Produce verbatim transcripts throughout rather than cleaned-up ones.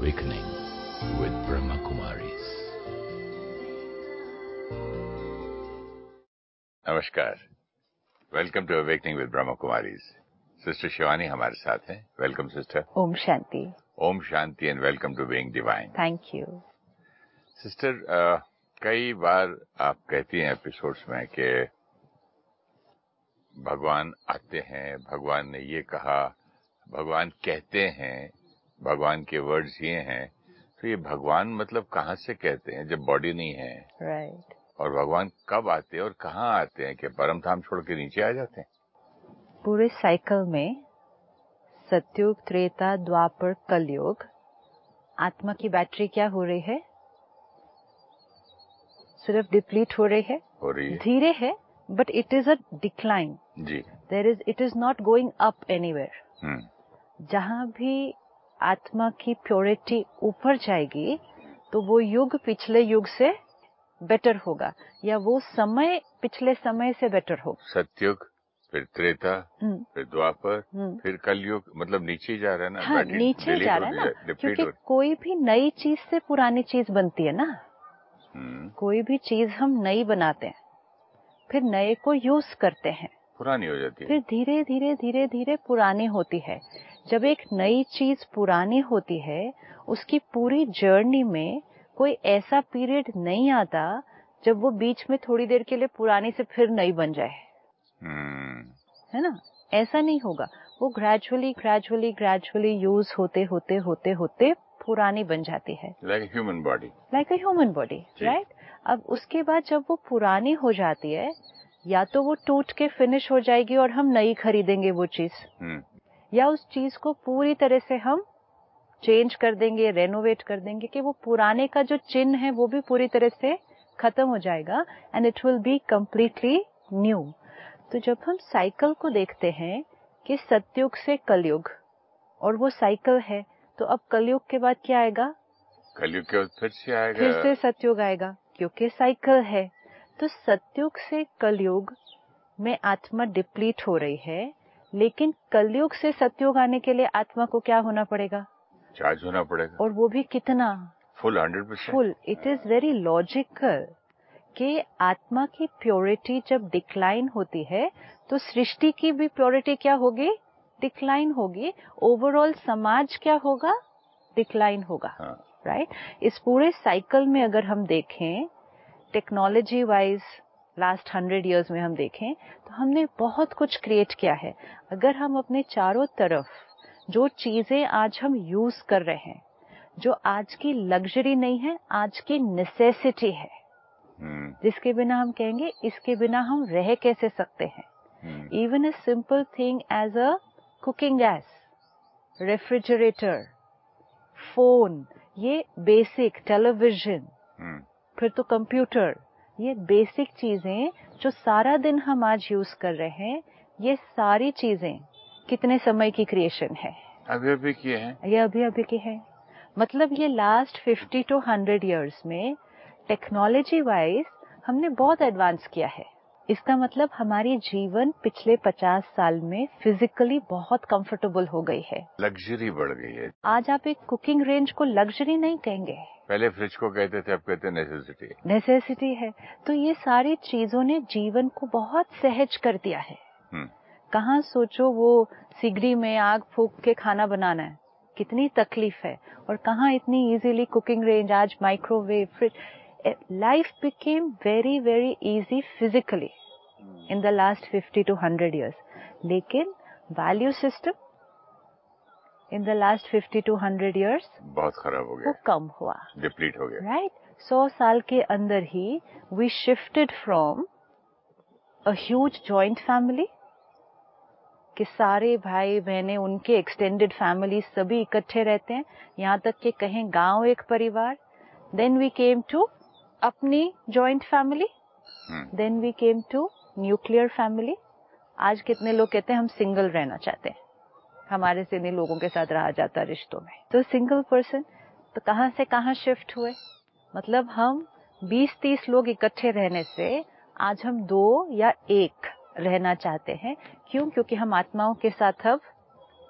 Awakening with Brahma Kumaris. नमस्कार, welcome to awakening with Brahma Kumaris. Sister Shivani हमारे साथ हैं। Welcome sister. Om Shanti. Om Shanti and welcome to being divine. Thank you sister. कई बार आप कहती हैं एपिसोड्स में कि भगवान आते हैं, भगवान ने ये कहा, भगवान कहते हैं, भगवान के वर्ड्स ये हैं। तो ये भगवान मतलब कहाँ से कहते हैं जब बॉडी नहीं है? Right right. और भगवान कब आते हैं और कहाँ आते हैं? कि परम धाम छोड़ के नीचे आ जाते हैं? पूरे साइकिल में सतयुग, त्रेता, द्वापर, कलयुग, आत्मा की बैटरी क्या हो रही है? सिर्फ डिप्लीट हो रही है, हो रही है, धीरे है, but it is a decline जी। There is it is not going up anywhere. जहां भी आत्मा की प्योरिटी ऊपर जाएगी तो वो युग पिछले युग से बेटर होगा, या वो समय पिछले समय से बेटर होगा। सतयुग, फिर त्रेता, फिर द्वापर, फिर कलयुग, मतलब नीचे ही जा रहा है ना। हाँ, नीचे जा रहा है ना, क्योंकि कोई भी नई चीज से पुरानी चीज बनती है ना। कोई भी चीज हम नई बनाते हैं, फिर नए को यूज करते हैं, पुरानी हो जाती है, फिर धीरे धीरे धीरे धीरे पुरानी होती है। जब एक नई चीज पुरानी होती है, उसकी पूरी जर्नी में कोई ऐसा पीरियड नहीं आता जब वो बीच में थोड़ी देर के लिए पुरानी से फिर नई बन जाए, है ना? ऐसा नहीं होगा। वो ग्रेजुअली ग्रेजुअली ग्रेजुअली यूज होते होते होते होते पुरानी बन जाती है। Like human body, like a human body, right. अब उसके बाद जब वो पुरानी हो जाती है, या तो वो टूट के फिनिश हो जाएगी और हम नई खरीदेंगे वो चीज, या उस चीज को पूरी तरह से हम चेंज कर देंगे, रेनोवेट कर देंगे कि वो पुराने का जो चिन्ह है वो भी पूरी तरह से खत्म हो जाएगा and it will be completely new. तो जब हम साइकिल को देखते हैं कि सतयुग से कलयुग, और वो साइकिल है, तो अब कलयुग के बाद क्या आएगा? कलयुग के बाद फिर से आएगा, फिर से सतयुग आएगा, क्योंकि साइकिल है। तो सतयुग से कलयुग में आत्मा डिप्लीट हो रही है, लेकिन कलयुग से सतयुग आने के लिए आत्मा को क्या होना पड़ेगा? चार्ज होना पड़ेगा। और वो भी कितना? Full, hundred percent full. It is very logical कि आत्मा की प्योरिटी जब डिक्लाइन होती है तो सृष्टि की भी प्योरिटी क्या होगी? डिक्लाइन होगी। ओवरऑल समाज क्या होगा? डिक्लाइन होगा, राइट right? इस पूरे साइकिल में अगर हम देखें technology wise last hundred years में हम देखें तो हमने बहुत कुछ क्रिएट किया है। अगर हम अपने चारों तरफ जो चीजें आज हम यूज कर रहे हैं, जो आज की लग्जरी नहीं है, आज की नेसेसिटी है, जिसके बिना हम कहेंगे इसके बिना हम रह कैसे सकते हैं। Even a simple thing as a cooking gas, refrigerator, phone, ये बेसिक, टेलीविजन, फिर तो कंप्यूटर, ये बेसिक चीजें जो सारा दिन हम आज यूज कर रहे हैं, ये सारी चीजें कितने समय की क्रिएशन है? अभी अभी की है, ये अभी अभी की है। मतलब ये last fifty to hundred years में टेक्नोलॉजी वाइज हमने बहुत एडवांस किया है। इसका मतलब हमारी जीवन पिछले पचास साल में फिजिकली बहुत कंफर्टेबल हो गई है, लग्जरी बढ़ गई है। आज आप एक कुकिंग रेंज को लग्जरी नहीं कहेंगे, पहले फ्रिज को कहते थे, अब कहते हैं नेसेसिटी। नेसेसिटी है। तो ये सारी चीजों ने जीवन को बहुत सहज कर दिया है। कहाँ सोचो वो सिगड़ी में आग फूंक के खाना बनाना है, कितनी तकलीफ है, और कहाँ इतनी इजीली कुकिंग रेंज, आज microwave, fridge. Life became very very easy physically in the last fifty to hundred years, लेकिन value system in the last fifty to hundred years बहुत खराब हो गया, वो कम हुआ, डिप्लीट हो गया, राइट right? सौ साल के अंदर ही we shifted from a huge joint family कि सारे भाई बहनें, उनके एक्सटेंडेड फैमिली सभी इकट्ठे रहते हैं, यहाँ तक कि कहें गांव एक परिवार। देन वी केम टू अपनी joint family, then we came to nuclear family. आज कितने लोग कहते हैं हम सिंगल रहना चाहते हैं, हमारे से नहीं लोगों के साथ रहा जाता रिश्तों में, तो सिंगल पर्सन। तो कहाँ से कहाँ शिफ्ट हुए? मतलब हम बीस तीस लोग इकट्ठे रहने से आज हम दो या एक रहना चाहते हैं। क्यों? क्योंकि हम आत्माओं के साथ अब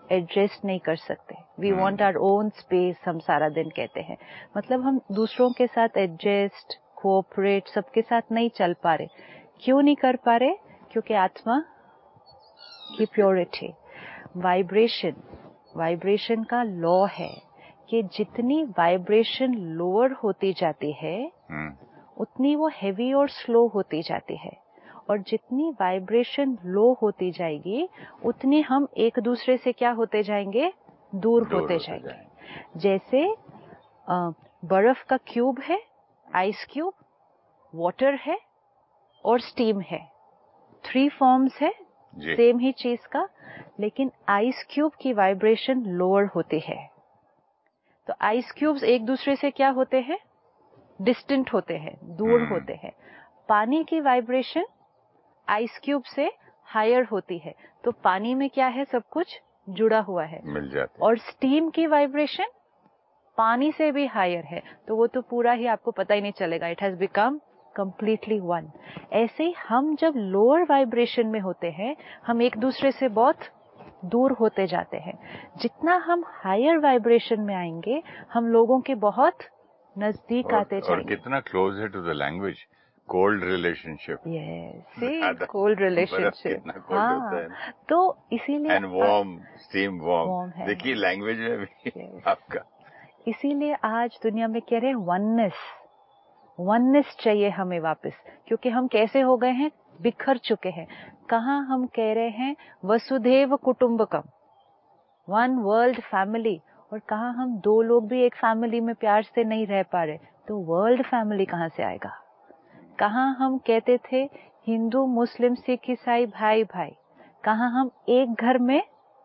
एडजस्ट नहीं कर सकते. We want our own space, हम सारा दिन कहते हैं. मतलब हम दूसरों के साथ एडजस्ट, कोऑपरेट, सबके साथ नहीं चल पा रहे. क्यों नहीं कर पा रहे? क्योंकि आत्मा की प्योरिटी, वाइब्रेशन, वाइब्रेशन का लॉ है कि जितनी वाइब्रेशन लोअर होती जाती है उतनी वो हेवी और स्लो होती जाती है. और जितनी वाइब्रेशन लो होती जाएगी उतनी हम एक दूसरे से क्या होते जाएंगे? दूर, दूर होते, होते जाएंगे. जाएंगे. जैसे आ, बर्फ का क्यूब है, आइस क्यूब, वाटर है और स्टीम है. थ्री फॉर्म्स है सेम ही चीज का, लेकिन आइस क्यूब की वाइब्रेशन लोअर होती है. तो आइस क्यूब्स एक दूसरे से क्या होते हैं? डिस्टेंट होते हैं, दूर hmm. होते हैं. पानी की वाइब्रेशन आइस क्यूब से हायर होती है, तो पानी में क्या है? सब कुछ जुड़ा हुआ है, मिल जाते. और स्टीम की वाइब्रेशन पानी से भी हायर है, तो वो तो पूरा ही आपको पता ही नहीं चलेगा. It has become completely one. ऐसे ही हम जब लोअर वाइब्रेशन में होते हैं हम एक दूसरे से बहुत दूर होते जाते हैं. जितना हम हायर वाइब्रेशन में आएंगे हम लोगों के बहुत नजदीक आते जाएंगे. और कितना क्लोज है to the language. Cold relationship. Yes, cold relationship. हाँ, तो इसीलिए एंड वार्म, स्टीम वार्म. देखिए लैंग्वेज में भी yes. आपका. इसीलिए आज दुनिया में कह रहे हैं वननेस, वननेस चाहिए हमें वापस. क्योंकि हम कैसे हो गए हैं? बिखर चुके हैं. कहाँ हम कह रहे हैं वसुधैव कुटुंबकम, वन वर्ल्ड फैमिली, और कहाँ हम दो लोग भी एक फैमिली में प्यार से नहीं रह पा रहे. तो वर्ल्ड फैमिली कहाँ से आएगा? कहाँ हम कहते थे हिंदू, मुस्लिम, सिख, ईसाई भाई भाई, कहाँ हम एक घर में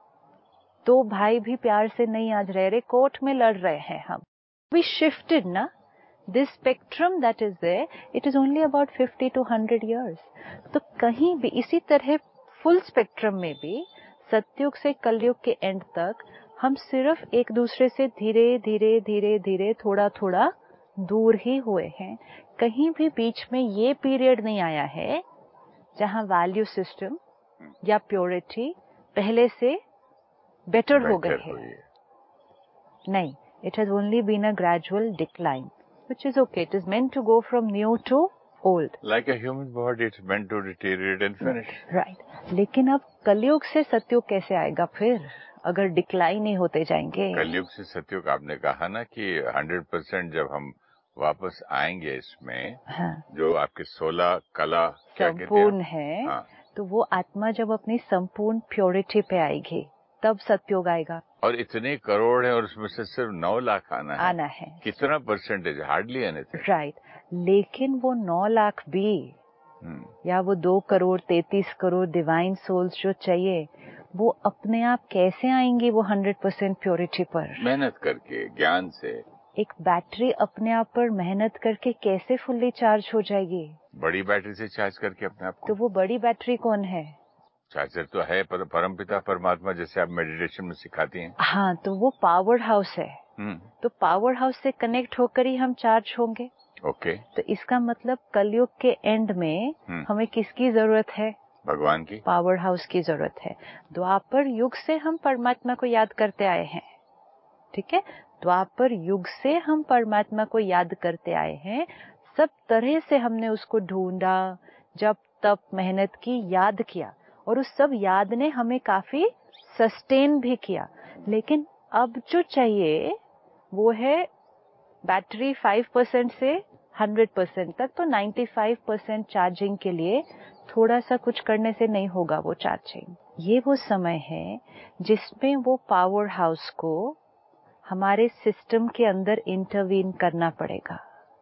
दो भाई भी प्यार से नहीं आज रह रहे, कोर्ट में लड़ रहे हैं हम. वी शिफ्टेड ना. This spectrum that is there, it is only about fifty to one hundred years. तो कहीं भी इसी तरह फुल स्पेक्ट्रम में भी सतयुग से कलयुग के एंड तक हम सिर्फ एक दूसरे से धीरे धीरे धीरे धीरे थोड़ा थोड़ा दूर ही हुए हैं. कहीं भी बीच में ये पीरियड नहीं आया है जहां वैल्यू सिस्टम या प्योरिटी पहले से बेटर हो गई है. नहीं, it has only been a gradual decline. Which is okay. It is meant to go from new to old. Like a human body, it's meant to deteriorate and finish. Right. लेकिन अब कलयुग से सतयुग कैसे आएगा फिर, अगर डिक्लाइन ही होते जाएंगे? कलयुग से सतयुग, आपने कहा ना कि हंड्रेड परसेंट जब हम वापस आएंगे इसमें, हाँ. जो आपके सोलह कला संपूर्ण है, हाँ. तो वो आत्मा जब अपनी संपूर्ण प्योरिटी पे आएगी तब सतयुग आएगा. और इतने करोड़ है और उसमें से सिर्फ नौ लाख आना है. आना है. कितना परसेंटेज? Hardly anything. राइट. लेकिन वो नौ लाख भी hmm. या वो दो करोड़ तैतीस करोड़ डिवाइन सोल्स जो चाहिए, वो अपने आप कैसे आएंगी वो हंड्रेड परसेंट प्योरिटी पर? मेहनत करके, ज्ञान से. एक बैटरी अपने आप पर मेहनत करके कैसे फुल्ली चार्ज हो जाएगी? बड़ी बैटरी से चार्ज करके अपने आप को. तो वो बड़ी बैटरी कौन है? चार्जर तो है पर परमपिता परमात्मा, जैसे आप मेडिटेशन में सिखाती हैं. हाँ, तो वो पावर हाउस है. hmm. तो पावर हाउस से कनेक्ट होकर ही हम चार्ज होंगे. Okay okay. तो इसका मतलब कलयुग के एंड में hmm. हमें किसकी जरूरत है? भगवान की. पावर हाउस की जरूरत है. द्वापर युग से हम परमात्मा को याद करते आए हैं. ठीक है, द्वापर युग से हम परमात्मा को याद करते आए हैं. सब तरह से हमने उसको ढूंढा, जब तब मेहनत की, याद किया, और उस सब याद ने हमें काफी सस्टेन भी किया. लेकिन अब जो चाहिए वो है बैटरी फाइव परसेंट से हंड्रेड परसेंट तक. तो नाइन्टी फाइव परसेंट चार्जिंग के लिए थोड़ा सा कुछ करने से नहीं होगा वो चार्जिंग. ये वो समय है जिसमें वो पावर हाउस को हमारे सिस्टम के अंदर इंटरवीन करना पड़ेगा.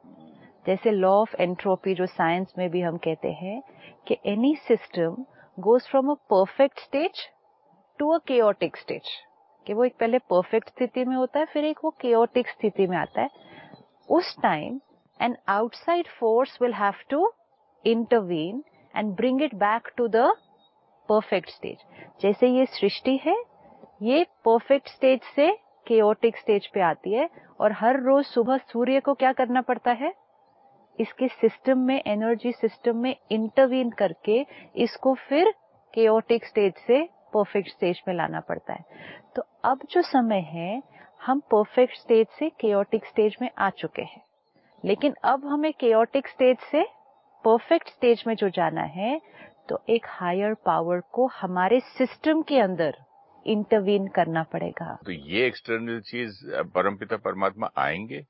जैसे लॉ ऑफ एंट्रोपी जो साइंस में भी हम कहते हैं कि any system goes from a perfect stage to a chaotic stage. कि वो एक पहले परफेक्ट स्थिति में होता है, फिर एक वो chaotic स्थिति में आता है. उस time an outside force will have to intervene and bring it back to the perfect stage. जैसे ये सृष्टि है, ये परफेक्ट स्टेज से chaotic स्टेज पे आती है, और हर रोज सुबह सूर्य को क्या करना पड़ता है? इसके सिस्टम में, एनर्जी सिस्टम में इंटरवीन करके इसको फिर केओटिक स्टेज से परफेक्ट स्टेज में लाना पड़ता है। तो अब जो समय है हम परफेक्ट स्टेज से केओटिक स्टेज में आ चुके हैं, लेकिन अब हमें केओटिक स्टेज से परफेक्ट स्टेज में जो जाना है तो एक हायर पावर को हमारे सिस्टम के अंदर इंटरवीन करना पड़ेगा। तो ये एक्सटर्नल चीज परमपिता परमात्मा आएंगे?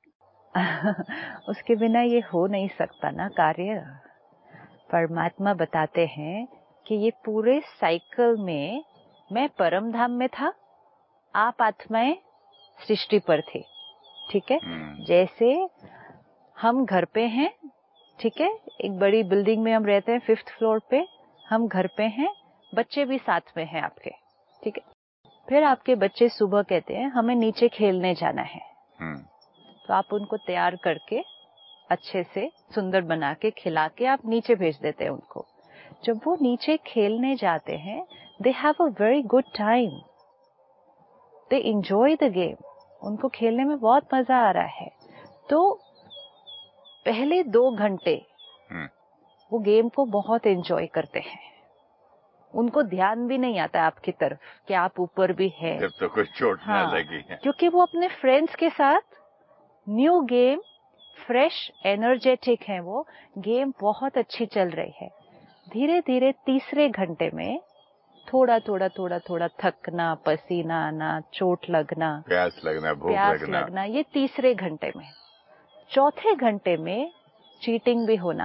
उसके बिना ये हो नहीं सकता ना कार्य। परमात्मा बताते हैं कि ये पूरे साइकिल में मैं परम धाम में था, आप आत्माएं सृष्टि पर थे, ठीक है। जैसे हम घर पे हैं, ठीक है, एक बड़ी बिल्डिंग में हम रहते हैं, फिफ्थ फ्लोर पे हम घर पे हैं, बच्चे भी साथ में हैं आपके, ठीक है। फिर आपके बच्चे सुबह कहते हैं हमें नीचे खेलने जाना है, तो आप उनको तैयार करके अच्छे से सुंदर बना के खिला के आप नीचे भेज देते हैं उनको। जब वो नीचे खेलने जाते हैं, they have a very good time, they enjoy the game, उनको खेलने में बहुत मजा आ रहा है। तो पहले दो घंटे वो गेम को बहुत एंजॉय करते हैं, उनको ध्यान भी नहीं आता आपकी तरफ कि आप ऊपर भी है, जब तो कोई चोट हाँ, ना लगी है, क्योंकि वो अपने फ्रेंड्स के साथ न्यू गेम, फ्रेश एनर्जेटिक है, वो गेम बहुत अच्छी चल रही है। धीरे धीरे तीसरे घंटे में थोड़ा थोड़ा थोड़ा थोड़ा थकना, पसीना आना, चोट लगना, प्यास लगना, भूख प्यास लगना, लगना, ये तीसरे घंटे में। चौथे घंटे में चीटिंग भी होना,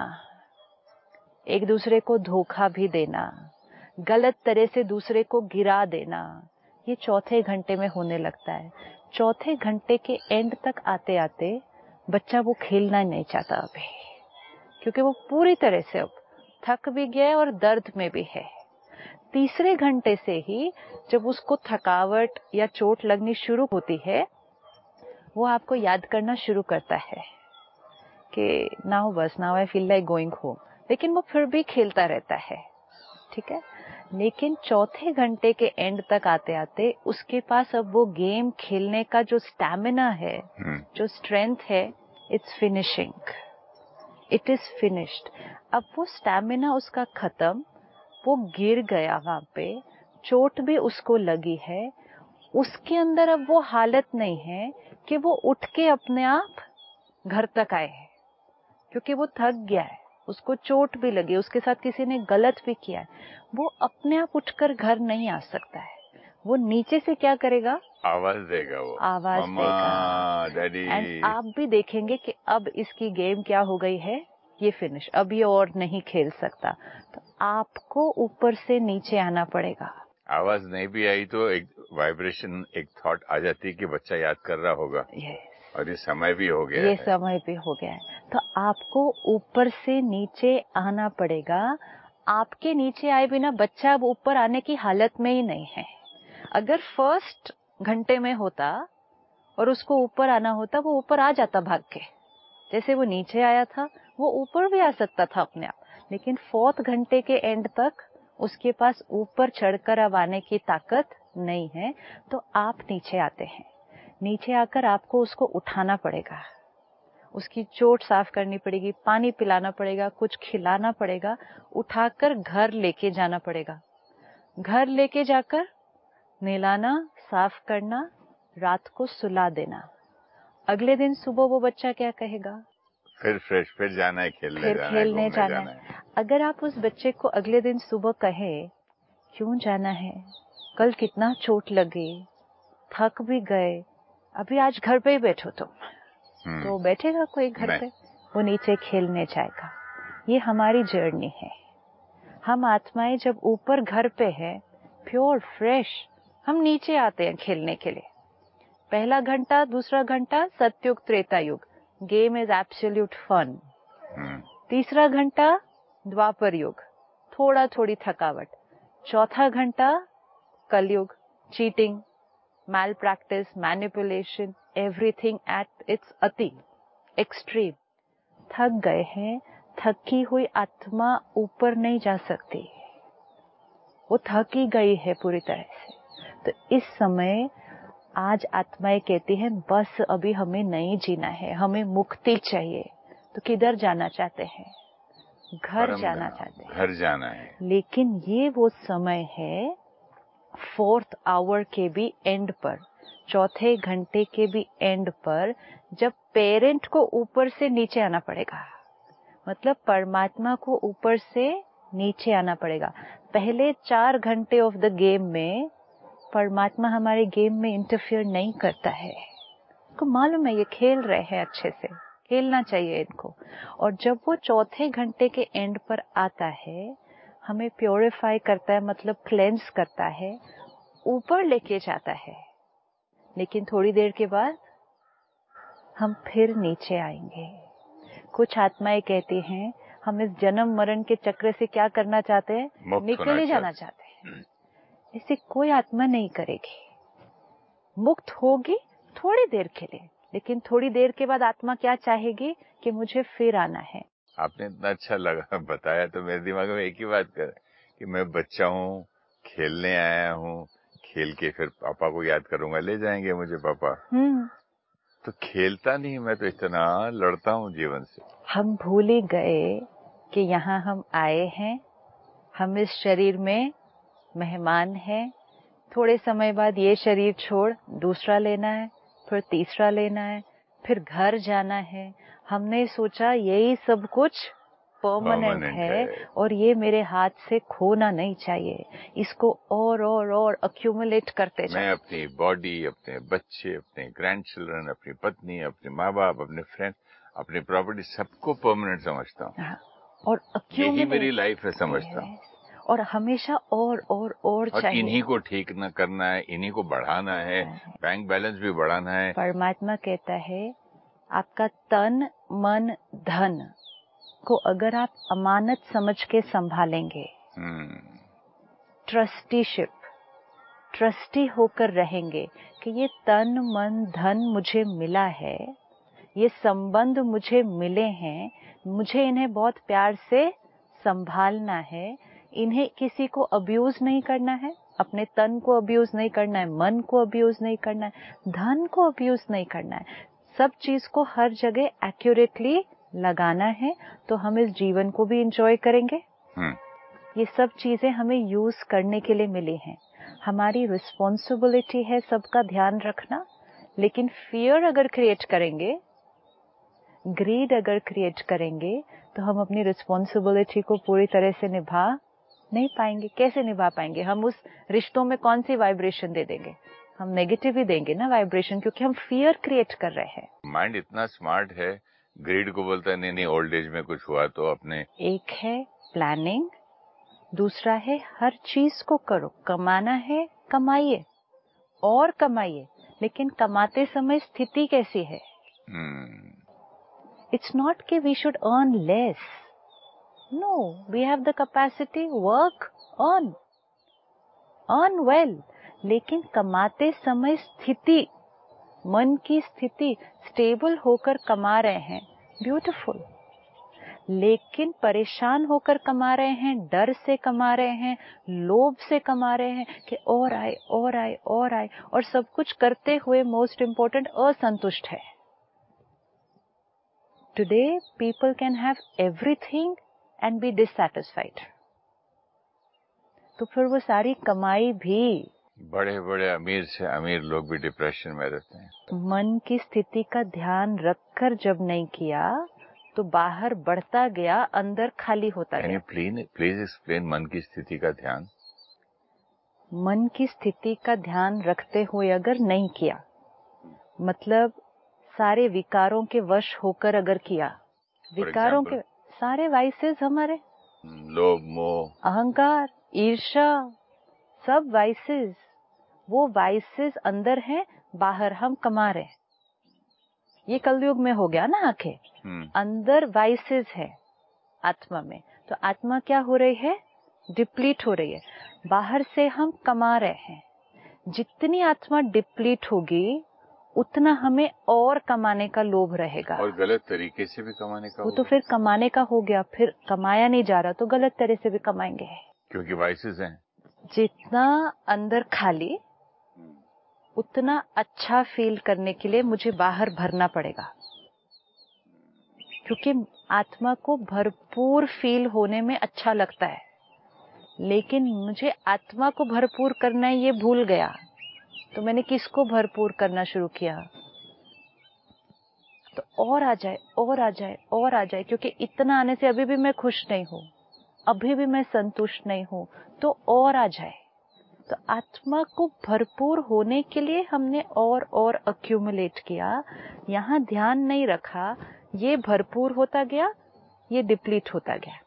एक दूसरे को धोखा भी देना, गलत तरह से दूसरे को गिरा देना, ये चौथे घंटे में होने लगता है। चौथे घंटे के एंड तक आते आते बच्चा वो खेलना नहीं चाहता अभी, क्योंकि वो पूरी तरह से अब थक भी गया है और दर्द में भी है। तीसरे घंटे से ही जब उसको थकावट या चोट लगनी शुरू होती है, वो आपको याद करना शुरू करता है कि नाउ बस, now I feel like going home, लेकिन वो फिर भी खेलता रहता है, ठीक है। लेकिन चौथे घंटे के एंड तक आते आते उसके पास अब वो गेम खेलने का जो स्टैमिना है, जो स्ट्रेंथ है, it's finishing, it is finished. अब वो स्टैमिना उसका खत्म, वो गिर गया वहां पे, चोट भी उसको लगी है, उसके अंदर अब वो हालत नहीं है कि वो उठ के अपने आप घर तक आए, क्योंकि वो थक गया है, उसको चोट भी लगी, उसके साथ किसी ने गलत भी किया है, वो अपने आप उठकर घर नहीं आ सकता है। वो नीचे से क्या करेगा? आवाज देगा, वो आवाज देगा, डैडी। एंड आप भी देखेंगे कि अब इसकी गेम क्या हो गई है, ये फिनिश, अब ये और नहीं खेल सकता। तो आपको ऊपर से नीचे आना पड़ेगा। आवाज नहीं भी आई तो एक वाइब्रेशन, एक थॉट आ जाती है कि बच्चा याद कर रहा होगा, yes. और ये समय भी हो गया ये है, समय भी हो गया है। तो आपको ऊपर से नीचे आना पड़ेगा। आपके नीचे आए बिना बच्चा अब ऊपर आने की हालत में ही नहीं है। अगर फर्स्ट घंटे में होता और उसको ऊपर आना होता, वो ऊपर आ जाता भाग के, जैसे वो नीचे आया था वो ऊपर भी आ सकता था अपने आप, लेकिन फोर्थ घंटे के एंड तक उसके पास ऊपर चढ़कर अब आने की ताकत नहीं है। तो आप नीचे आते हैं, नीचे आकर आपको उसको उठाना पड़ेगा, उसकी चोट साफ करनी पड़ेगी, पानी पिलाना पड़ेगा, कुछ खिलाना पड़ेगा, उठाकर घर लेके जाना पड़ेगा। घर लेके जाकर नहलाना, साफ करना, रात को सुला देना। अगले दिन सुबह वो बच्चा क्या कहेगा? फिर फ्रेश, फिर जाना है, खेलने फिर जाना खेलने है, जाना, जाना है।, है। अगर आप उस बच्चे को अगले दिन सुबह कहें, क्यों जाना है, कल कितना चोट लगी, थक भी गए, अभी आज घर पे ही बैठो तुम, तो बैठेगा कोई घर पे? वो नीचे खेलने जाएगा। ये हमारी जर्नी है। हम आत्माएं जब ऊपर घर पे है, प्योर फ्रेश, हम नीचे आते हैं खेलने के लिए। पहला घंटा, दूसरा घंटा सतयुग त्रेता युग, गेम इज एब्सोल्यूट फन। तीसरा घंटा द्वापर युग, थोड़ा थोड़ी थकावट। चौथा घंटा Kalyug, cheating, malpractice, manipulation, everything at its अति एक्सट्रीम। थक गए हैं, थकी हुई आत्मा ऊपर नहीं जा सकती, वो थक ही गई है पूरी तरह से। तो इस समय आज आत्माएं कहती हैं बस अभी हमें नहीं जीना है, हमें मुक्ति चाहिए। तो किधर जाना चाहते हैं? घर जाना चाहते हैं, घर जाना है। लेकिन ये वो समय है फोर्थ आवर के भी एंड पर, चौथे घंटे के भी एंड पर, जब पेरेंट को ऊपर से नीचे आना पड़ेगा, मतलब परमात्मा को ऊपर से नीचे आना पड़ेगा। पहले चार घंटे ऑफ द गेम में परमात्मा हमारे गेम में इंटरफियर नहीं करता है। को मालूम है ये खेल रहे हैं, अच्छे से खेलना चाहिए इनको। और जब वो चौथे घंटे के एंड पर आता है, हमें प्योरीफाई करता है, मतलब क्लेंस करता है, ऊपर लेके जाता है। लेकिन थोड़ी देर के बाद हम फिर नीचे आएंगे। कुछ आत्माएं कहती हैं हम इस जन्म मरण के चक्र से क्या करना चाहते हैं, निकल ही जाना चाहते हैं। इसे कोई आत्मा नहीं करेगी, मुक्त होगी थोड़ी देर के लिए, लेकिन थोड़ी देर के बाद आत्मा क्या चाहेगी कि मुझे फिर आना है। आपने इतना अच्छा लगा बताया तो मेरे दिमाग में एक ही बात कर कि मैं बच्चा हूँ, खेलने आया हूँ, खेल के फिर पापा को याद करूंगा, ले जाएंगे मुझे पापा। हम्म तो खेलता नहीं, मैं तो इतना लड़ता हूँ जीवन से। हम भूल ही गए कि यहाँ हम आए हैं, हम इस शरीर में मेहमान हैं। थोड़े समय बाद ये शरीर छोड़ दूसरा लेना है, फिर तीसरा लेना है, फिर घर जाना है। हमने सोचा यही सब कुछ परमानेंट है, है और ये मेरे हाथ से खोना नहीं चाहिए। इसको और और और अक्यूमुलेट करते जाओ। मैं अपनी बॉडी, अपने बच्चे, अपने ग्रैंड चिल्ड्रन, अपनी पत्नी, अपने माँ बाप, अपने फ्रेंड, अपनी प्रॉपर्टी, सबको परमानेंट समझता हूँ। और यही मेरी लाइफ है समझता हूँ। और हमेशा और और और, और चाहिए। इन्हीं को ठीक न करना है, इन्हीं को बढ़ाना है, बैंक बैलेंस भी बढ़ाना है। परमात्मा कहता है आपका तन मन धन को अगर आप अमानत समझ के संभालेंगे, ट्रस्टीशिप, ट्रस्टी होकर रहेंगे कि ये तन मन धन मुझे मिला है, ये संबंध मुझे मिले हैं, मुझे इन्हें बहुत प्यार से संभालना है, इन्हें किसी को अब्यूज नहीं करना है, अपने तन को अब्यूज नहीं करना है, मन को अब्यूज नहीं करना है, धन को अब्यूज नहीं करना है, सब चीज को हर जगह एक्यूरेटली लगाना है, तो हम इस जीवन को भी एंजॉय करेंगे। ये सब चीजें हमें यूज करने के लिए मिली हैं। हमारी रिस्पॉन्सिबिलिटी है सबका ध्यान रखना, लेकिन फियर अगर क्रिएट करेंगे, ग्रीड अगर क्रिएट करेंगे, तो हम अपनी रिस्पॉन्सिबिलिटी को पूरी तरह से निभा नहीं पाएंगे। कैसे निभा पाएंगे? हम उस रिश्तों में कौन सी वाइब्रेशन दे देंगे? हम नेगेटिव ही देंगे ना वाइब्रेशन, क्योंकि हम फियर क्रिएट कर रहे हैं। माइंड इतना स्मार्ट है, ग्रीड को बोलता है नहीं नहीं ओल्ड एज में कुछ हुआ तो अपने। एक है प्लानिंग, दूसरा है हर चीज को करो, कमाना है कमाइए और कमाइए, लेकिन कमाते समय स्थिति कैसी है? इट्स नॉट कि we should earn less, no, we have the capacity, work, earn earn well, लेकिन कमाते समय स्थिति, मन की स्थिति स्टेबल होकर कमा रहे हैं, ब्यूटीफुल। लेकिन परेशान होकर कमा रहे हैं, डर से कमा रहे हैं, लोभ से कमा रहे हैं कि और आए और आए और आए, और सब कुछ करते हुए मोस्ट इंपोर्टेंट असंतुष्ट है। Today people can have everything and be dissatisfied, तो फिर वो सारी कमाई भी, बड़े बड़े अमीर से अमीर लोग भी डिप्रेशन में रहते हैं। मन की स्थिति का ध्यान रखकर जब नहीं किया तो बाहर बढ़ता गया, अंदर खाली होता गया। प्लीज प्लीज एक्सप्लेन मन की स्थिति का ध्यान। मन की स्थिति का ध्यान रखते हुए अगर नहीं किया, मतलब सारे विकारों के वश होकर अगर किया, विकारों के सारे वाइसेस हमारे, लोभ मोह अहंकार ईर्ष्या, सब वाइसेस, वो वाइसेस अंदर हैं, बाहर हम कमा रहे हैं। ये कलयुग में हो गया ना आंखें, अंदर वाइसेस है आत्मा में, तो आत्मा क्या हो रही है? डिप्लीट हो रही है। बाहर से हम कमा रहे हैं, जितनी आत्मा डिप्लीट होगी उतना हमें और कमाने का लोभ रहेगा, और गलत तरीके से भी कमाने का। वो तो फिर कमाने का हो गया, फिर कमाया नहीं जा रहा तो गलत तरह से भी कमाएंगे, क्योंकि वाइसेस हैं। जितना अंदर खाली, उतना अच्छा फील करने के लिए मुझे बाहर भरना पड़ेगा, क्योंकि आत्मा को भरपूर फील होने में अच्छा लगता है। लेकिन मुझे आत्मा को भरपूर करना है ये भूल गया, तो मैंने किसको भरपूर करना शुरू किया? तो और आ जाए और आ जाए और आ जाए, क्योंकि इतना आने से अभी भी मैं खुश नहीं हूँ, अभी भी मैं संतुष्ट नहीं हूँ, तो और आ जाए। तो आत्मा को भरपूर होने के लिए हमने और और अक्यूमुलेट किया, यहाँ ध्यान नहीं रखा, ये भरपूर होता गया, ये डिप्लीट होता गया।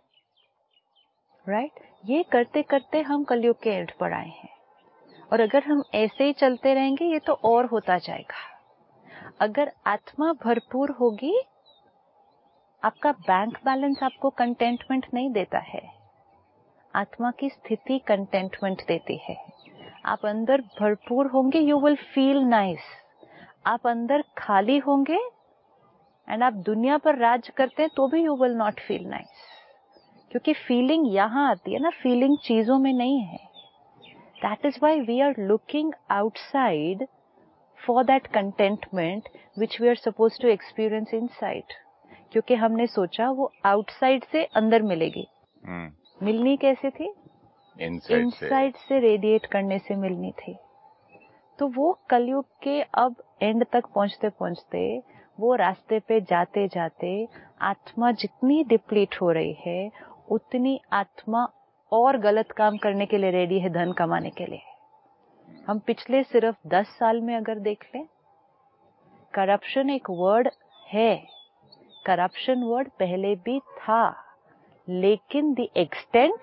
Right right? ये करते करते हम कलयुग के एंड पर आए हैं, और अगर हम ऐसे ही चलते रहेंगे ये तो और होता जाएगा। अगर आत्मा भरपूर होगी, आपका बैंक बैलेंस आपको कंटेंटमेंट नहीं देता है, आत्मा की स्थिति कंटेंटमेंट देती है। आप अंदर भरपूर होंगे, यू विल फील नाइस। आप अंदर खाली होंगे एंड आप दुनिया पर राज करते हैं तो भी you will not feel nice, क्योंकि फीलिंग यहाँ आती है ना, फीलिंग चीजों में नहीं है। That is why we are looking outside for that contentment which we are supposed to experience inside, क्योंकि हमने सोचा वो outside से अंदर मिलेगी। hmm. मिलनी कैसे थी? inside, inside से, से रेडिएट करने से मिलनी थी। तो वो कलयुग के अब एंड तक पहुंचते पहुंचते, वो रास्ते पे जाते जाते आत्मा जितनी डिप्लीट हो रही है, उतनी आत्मा और गलत काम करने के लिए रेडी है, धन कमाने के लिए। हम पिछले सिर्फ दस साल में अगर देख लें, करप्शन एक वर्ड है, करप्शन वर्ड पहले भी था, लेकिन the extent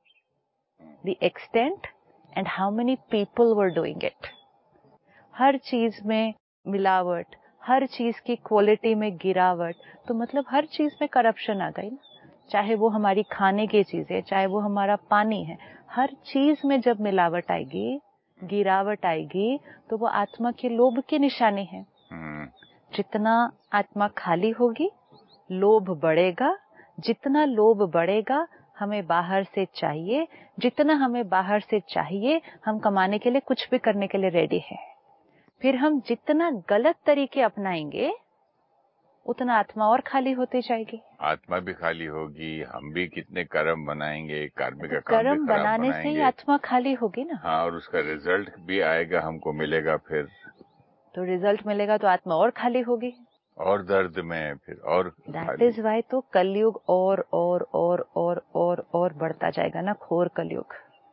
the extent and how many people were doing it. हर चीज में मिलावट, हर चीज की क्वालिटी में गिरावट, तो मतलब हर चीज में करप्शन आ गई ना। चाहे वो हमारी खाने की चीज है, चाहे वो हमारा पानी है, हर चीज में जब मिलावट आएगी, गिरावट आएगी, तो वो आत्मा के लोभ की निशानी है। hmm. जितना आत्मा खाली होगी, लोभ बढ़ेगा। जितना लोभ बढ़ेगा, हमें बाहर से चाहिए, जितना हमें बाहर से चाहिए, हम कमाने के लिए कुछ भी करने के लिए रेडी है। फिर हम जितना गलत तरीके अपनाएंगे, उतना आत्मा और खाली होती जाएगी। आत्मा भी खाली होगी, हम भी कितने कर्म बनाएंगे, कर्म का काम कर्म भी खराब बनाने से ही आत्मा खाली होगी ना। हाँ, और उसका रिजल्ट भी आएगा, हमको मिलेगा। फिर तो रिजल्ट मिलेगा तो आत्मा और खाली होगी, और दर्द में फिर और। दैट इज वाई तो कलयुग और और और और और और बढ़ता जाएगा ना, घोर कलयुग।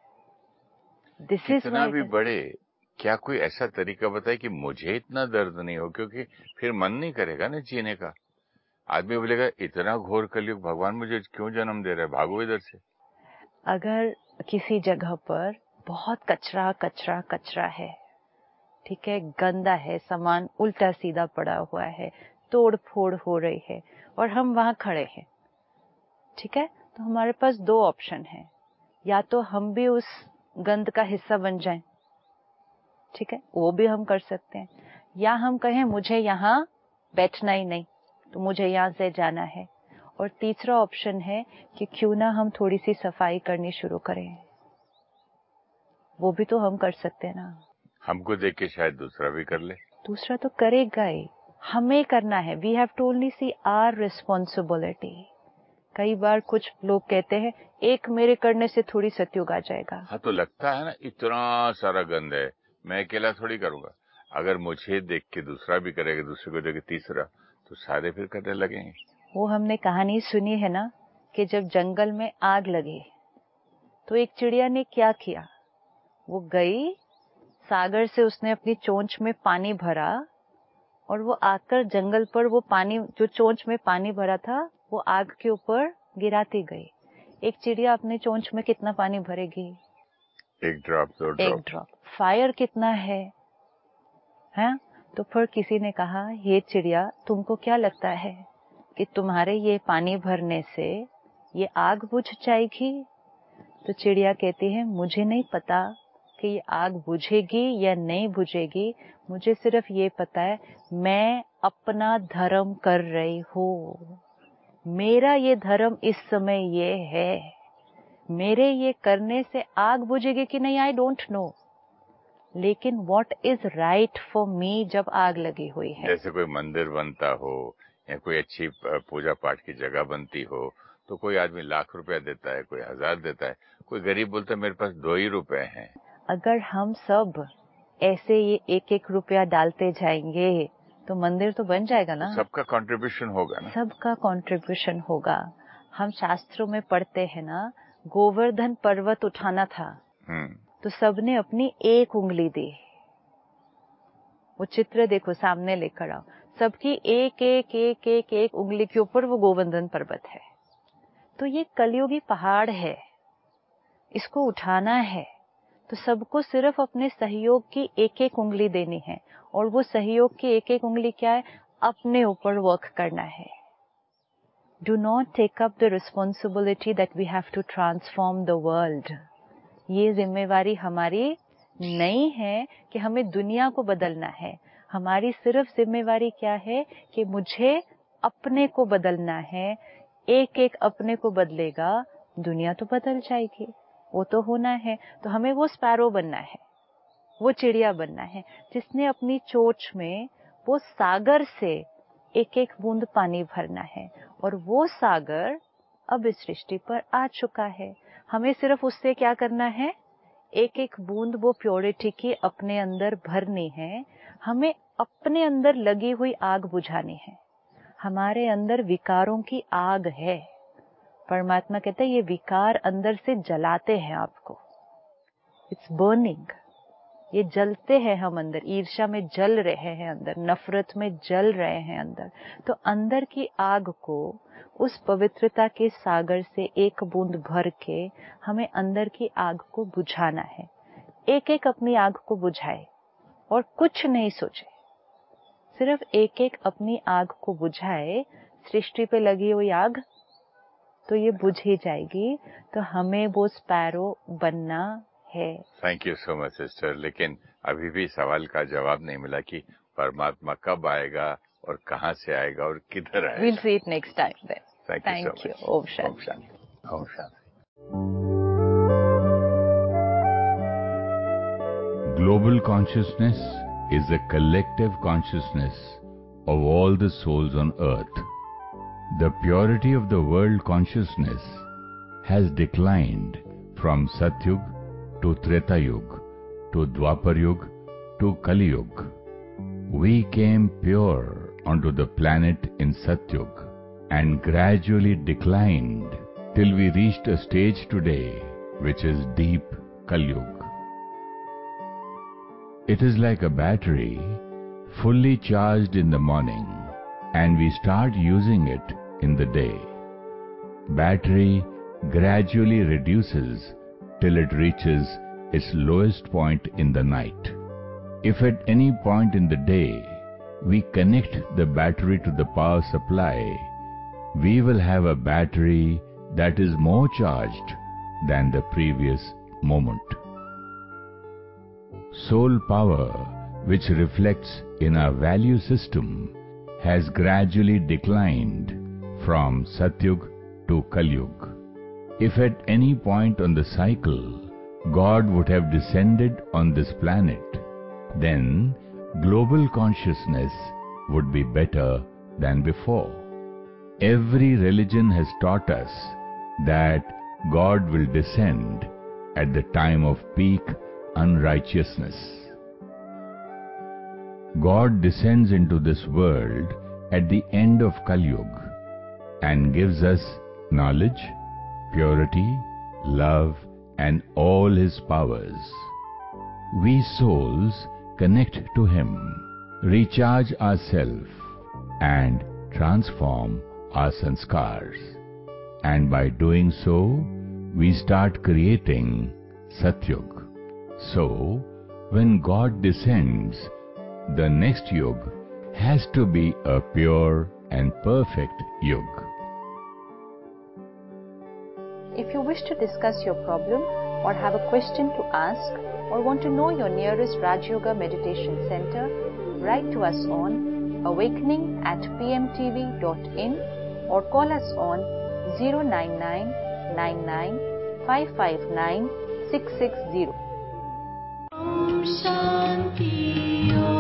दिस इज कितना भी बढ़े, क्या कोई ऐसा तरीका बताए कि मुझे इतना दर्द नहीं हो, क्योंकि फिर मन नहीं करेगा ना जीने का। आदमी बोलेगा इतना घोर कलयुग, भगवान मुझे क्यों जन्म दे रहा है, भागो इधर से। अगर किसी जगह पर बहुत कचरा कचरा कचरा है, ठीक है, गंदा है, सामान उल्टा सीधा पड़ा हुआ है, तोड़ फोड़ हो रही है, और हम वहां खड़े हैं, ठीक है, तो हमारे पास दो ऑप्शन है। या तो हम भी उस गंद का हिस्सा बन जाएं, ठीक है, वो भी हम कर सकते हैं, या हम कहें मुझे यहाँ बैठना ही नहीं, तो मुझे यहाँ से जाना है। और तीसरा ऑप्शन है कि क्यों ना हम थोड़ी सी सफाई करनी शुरू करें, वो भी तो हम कर सकते हैं ना। हमको देख के शायद दूसरा भी कर ले। दूसरा तो करेगा ही, हमें करना है। We have to only see our responsibility. कई बार कुछ लोग कहते हैं एक मेरे करने से थोड़ी सतयुग आ जाएगा। हाँ, तो लगता है ना इतना सारा गंद है, मैं अकेला थोड़ी करूंगा। अगर मुझे देख के दूसरा भी करेगा, दूसरे को देख के तीसरा, तो सारे फिर करने लगेंगे। वो हमने कहानी सुनी है ना कि जब जंगल में आग लगी तो एक चिड़िया ने क्या किया, वो गई सागर से, उसने अपनी चोंच में पानी भरा और वो आकर जंगल पर वो पानी, जो चोंच में पानी भरा था, वो आग के ऊपर गिराती गई। एक चिड़िया अपने चोंच में कितना पानी भरेगी? एक ड्रॉप, दो ड्रॉप। एक ड्रॉप। फायर कितना है, हैं? तो फिर किसी ने कहा, ये चिड़िया, तुमको क्या लगता है कि तुम्हारे ये पानी भरने से ये आग बुझ जाएगी? तो चिड़िया कहती है, मुझे नहीं पता कि ये आग बुझेगी या नहीं बुझेगी, मुझे सिर्फ ये पता है मैं अपना धर्म कर रही हूँ। मेरा ये धर्म इस समय ये है, मेरे ये करने से आग बुझेगी कि नहीं आई डोंट नो, लेकिन what is right for me जब आग लगी हुई है। जैसे कोई मंदिर बनता हो या कोई अच्छी पूजा पाठ की जगह बनती हो, तो कोई आदमी लाख रुपया देता है, कोई हजार देता है, कोई गरीब बोलता है मेरे पास दो ही रुपए हैं। अगर हम सब ऐसे ये एक एक रुपया डालते जाएंगे तो मंदिर तो बन जाएगा ना। तो सबका कंट्रीब्यूशन होगा ना। सबका कंट्रीब्यूशन होगा। हम शास्त्रों में पढ़ते हैं ना, गोवर्धन पर्वत उठाना था तो सबने अपनी एक उंगली दी। वो चित्र देखो, सामने लेकर आओ, सबकी एक एक एक एक एक उंगली के ऊपर वो गोवर्धन पर्वत है। तो ये कलयुगी पहाड़ है, इसको उठाना है तो सबको सिर्फ अपने सहयोग की एक एक उंगली देनी है। और वो सहयोग की एक एक उंगली क्या है? अपने ऊपर वर्क करना है। Do not take up the responsibility that we have to transform the world. ये जिम्मेवारी हमारी नहीं है कि हमें दुनिया को बदलना है। हमारी सिर्फ जिम्मेवारी क्या है कि मुझे अपने को बदलना है। एक एक अपने को बदलेगा, दुनिया तो बदल जाएगी। वो तो होना है। तो हमें वो स्पैरो बनना है, वो चिड़िया बनना है जिसने अपनी चोंच में वो सागर से एक एक बूंद पानी भरना है। और वो सागर अब इस सृष्टि पर आ चुका है। हमें सिर्फ उससे क्या करना है? एक एक बूंद वो प्योरिटी की अपने अंदर भरनी है। हमें अपने अंदर लगी हुई आग बुझानी है। हमारे अंदर विकारों की आग है। परमात्मा कहते हैं ये विकार अंदर से जलाते हैं आपको। It's burning. ये जलते हैं हम अंदर, ईर्ष्या में जल रहे हैं अंदर, नफरत में जल रहे हैं अंदर। तो अंदर की आग को उस पवित्रता के सागर से एक बूंद भर के हमें अंदर की आग को बुझाना है। एक एक अपनी आग को बुझाए और कुछ नहीं सोचे, सिर्फ एक एक अपनी आग को बुझाए। सृष्टि पे लगी हुई आग तो ये बुझ ही जाएगी। तो हमें वो स्पैरो बनना है। Thank you so much sister. लेकिन अभी भी सवाल का जवाब नहीं मिला कि परमात्मा कब आएगा और कहाँ से आएगा और किधर आएगा। We'll see it next time then. Thank you so much. Om Shanti. Om Shanti. Om Shanti. Global consciousness is the collective consciousness of all the souls on earth. The purity of the world consciousness has declined from Satyug to Treta Yuga to Dwapar Yuga to Kali Yuga. We came pure onto the planet in Satyug and gradually declined till we reached a stage today which is deep Kali Yuga. It is like a battery fully charged in the morning and we start using it in the day. Battery gradually reduces till it reaches its lowest point in the night. If at any point in the day we connect the battery to the power supply, we will have a battery that is more charged than the previous moment. Soul power, which reflects in our value system, has gradually declined from Satyug to Kalyug. If at any point on the cycle God would have descended on this planet, then global consciousness would be better than before. Every religion has taught us that God will descend at the time of peak unrighteousness. God descends into this world at the end of Kalyug and gives us knowledge, purity, love, and all His powers. We souls connect to Him, recharge ourselves, and transform our sanskars. And by doing so, we start creating Satyug. So, when God descends, the next yug has to be a pure and perfect yug. If you wish to discuss your problem or have a question to ask or want to know your nearest Raj Yoga Meditation Center, write to us on awakening at p m t v dot in or call us on zero nine nine nine nine five five nine six six zero. Om Shanti Om.